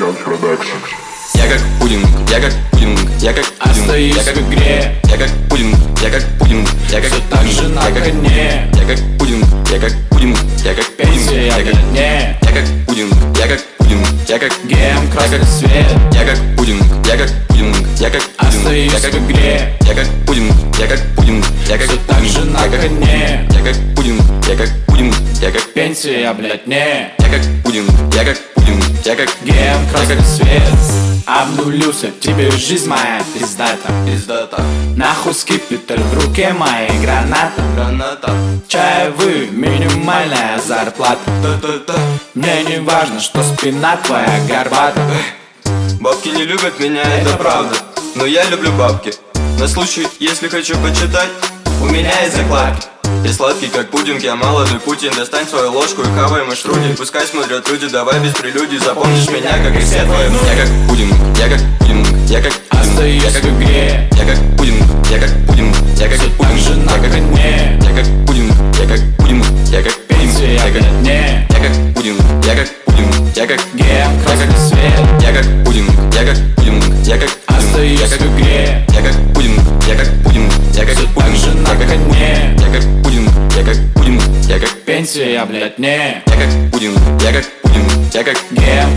Я как пудинг, я как пудинг, я как пудинг, остаюсь я как в игре. Я как пудинг, я как пудинг, я как Всё так пудинг, же на я как коне. Я как пудинг, я как пудинг, я как пудинг, Пенсия я как бледнее. Я как пудинг, я как пудинг, я как Гем красный свет. Я как пудинг, я как пудинг, я как Остаюсь я как в игре. Я как пудинг, я как пудинг, я как Всё так же на я как коне. Я как пудинг, я как пудинг, я как Пенсия бледнее. Я как пудинг, я как пудинг, я как Гем красный свет. Обнулился, тебе жизнь моя пиздата. Пиздата, Нахуй скипетр в руке моей граната. граната, Чаевые, минимальная зарплата. та-та-та. Мне не важно, что спина твоя горбата. Бабки не любят меня, это правда, но я люблю бабки. На случай, если хочу почитать, у меня есть закладки. Я сладкий, как пудинг, я молодой Путин. Достань свою ложку и хавай мой штрудень. Пускай смотрят люди, давай без прелюдий. Запомнишь меня, как и все твои. Я как пудинг, я как пудинг, я как Остаюсь я как в игре. Я как пудинг, я как пудинг, я как Всё так пудинг, же на я как коне. Я как пудинг, я как пудинг, я как Пенсия я как бледнее. Я как пудинг, я как пудинг, я как Гем красный свет. Я как пудинг, я как пудинг, я как Остаюсь я как в игре. Я как пудинг, я как пудинг, я как Всё так пудинг, же на я как коне. Я как пудинг, я как пудинг, я как Пенсия бледнее. Я как пудинг, я как пудинг, я как Гем